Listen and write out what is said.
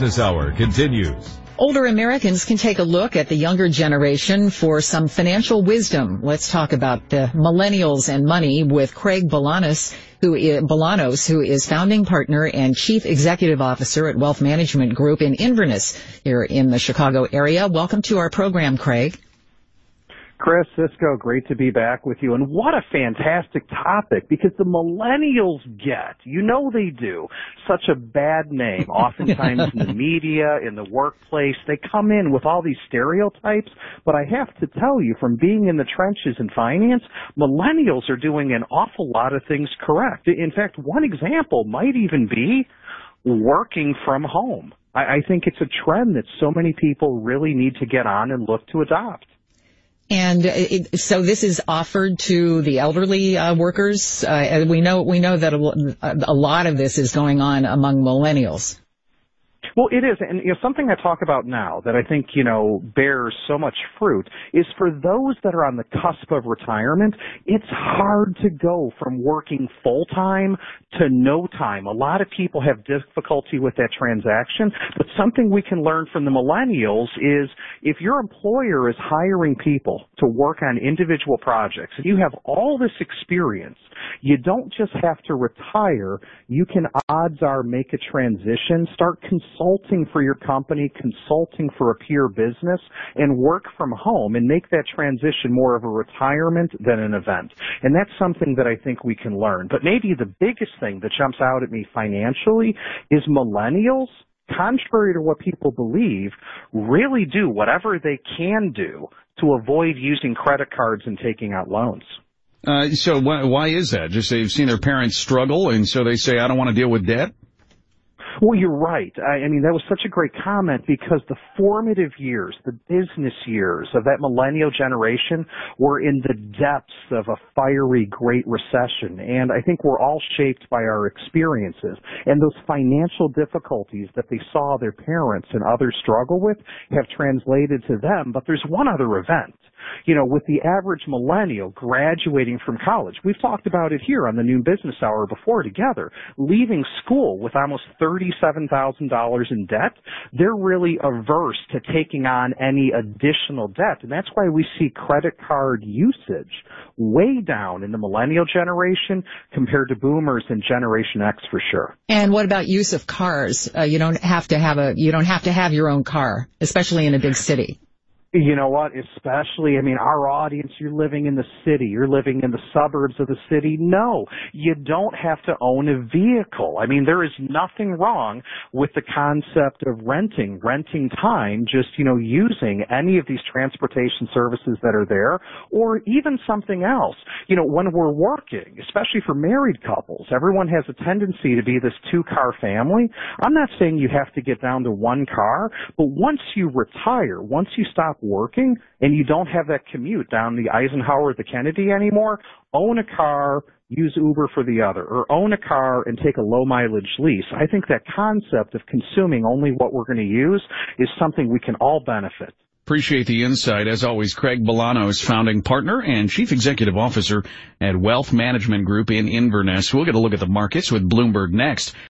This hour continues. Older Americans can take a look at the younger generation for some financial wisdom. Let's talk about the millennials and money with Craig Bolanos, who is founding partner and chief executive officer at Wealth Management Group in Inverness here in the Chicago area. Welcome to our program, Craig. Chris, Cisco, great to be back with you. And what a fantastic topic, because the millennials get, they do, such a bad name. Oftentimes in the media, in the workplace, they come in with all these stereotypes. But I have to tell you, from being in the trenches in finance, millennials are doing an awful lot of things correct. In fact, one example might even be working from home. I think it's a trend that so many people really need to get on and look to adopt. And so this is offered to the elderly workers. We know that a lot of this is going on among millennials. Well, it is. And, something I talk about now that I think, bears so much fruit is for those that are on the cusp of retirement, it's hard to go from working full-time to no time. A lot of people have difficulty with that transaction, but something we can learn from the millennials is if your employer is hiring people to work on individual projects and you have all this experience, you don't just have to retire. You can, odds are, make a transition, start consulting for your company, consulting for a peer business, and work from home and make that transition more of a retirement than an event. And that's something that I think we can learn. But maybe the biggest thing that jumps out at me financially is millennials, contrary to what people believe, really do whatever they can do to avoid using credit cards and taking out loans. So why is that? Just they've seen their parents struggle, and so they say, I don't want to deal with debt? Well, you're right. I mean, that was such a great comment because the formative years, the business years of that millennial generation were in the depths of a fiery Great Recession. And I think we're all shaped by our experiences. And those financial difficulties that they saw their parents and others struggle with have translated to them. But there's one other event. With the average millennial graduating from college, we've talked about it here on the Noon Business Hour before together, leaving school with almost $37,000 in debt, they're really averse to taking on any additional debt. And that's why we see credit card usage way down in the millennial generation compared to boomers and Generation X for sure. And what about use of cars? You don't have to have your own car, especially in a big city. You know what? Especially, our audience, you're living in the city. You're living in the suburbs of the city. No, you don't have to own a vehicle. There is nothing wrong with the concept of renting time, just, using any of these transportation services that are there, or even something else. When we're working, especially for married couples, everyone has a tendency to be this two-car family. I'm not saying you have to get down to one car, but once you retire, once you stop working and you don't have that commute down the Eisenhower, the Kennedy anymore, own a car, use Uber for the other, or own a car and take a low mileage lease. I think that concept of consuming only what we're going to use is something we can all benefit. Appreciate the insight. As always, Craig Bolanos, founding partner and chief executive officer at Wealth Management Group in Inverness. We'll get a look at the markets with Bloomberg next.